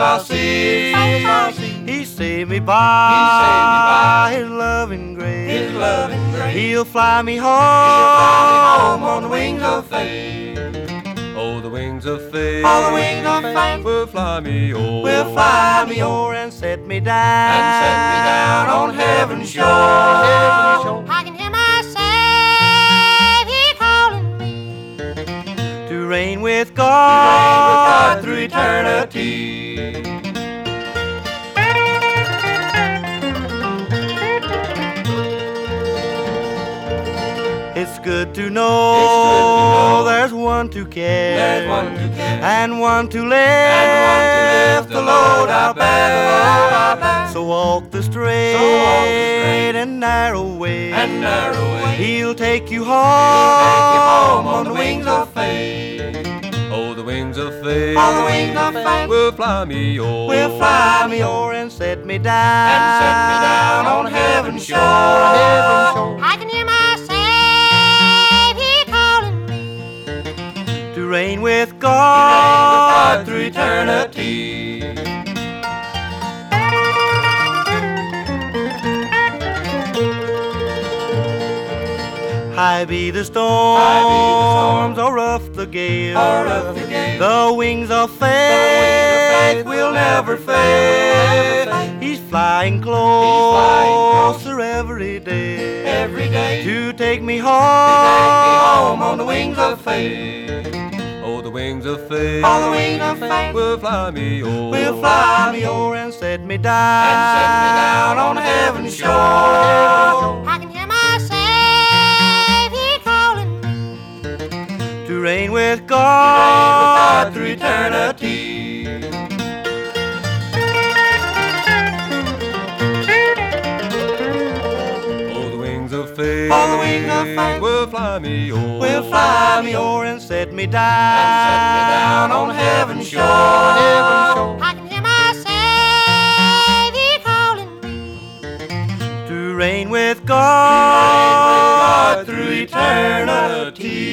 I'll see. He saved me by His loving grace. He'll fly me home on the wings of faith. Oh, the wings of faith. Oh, the wings of faith will fly me o'er. will fly me o'er and set me down on heaven's shore. I can hear my Savior calling me to reign with God Through eternity. It's good to know there's one to care, and one to lift the load out back. So walk the straight and narrow way. He'll take you home on the wings of faith. Oh, the wings of faith. Oh, the wings of faith will fly me o'er. will fly me o'er and set me down on heaven's shore. I can hear my Savior calling me to reign with God through eternity. High be the storms, or rough the gale, the wings of faith will never fail. He's flying closer every day to take me home on the wings of faith. Oh, the wings of faith. Oh, the wings of faith will fly me o'er. will fly me o'er and set me down on heaven's shore. I can hear my Savior calling me To reign with God through eternity. Oh, the wings of faith. Oh, the wings of faith will fly me o'er. will fly me o'er and set me down on heaven's shore. I can hear my Savior calling me to reign with God through eternity.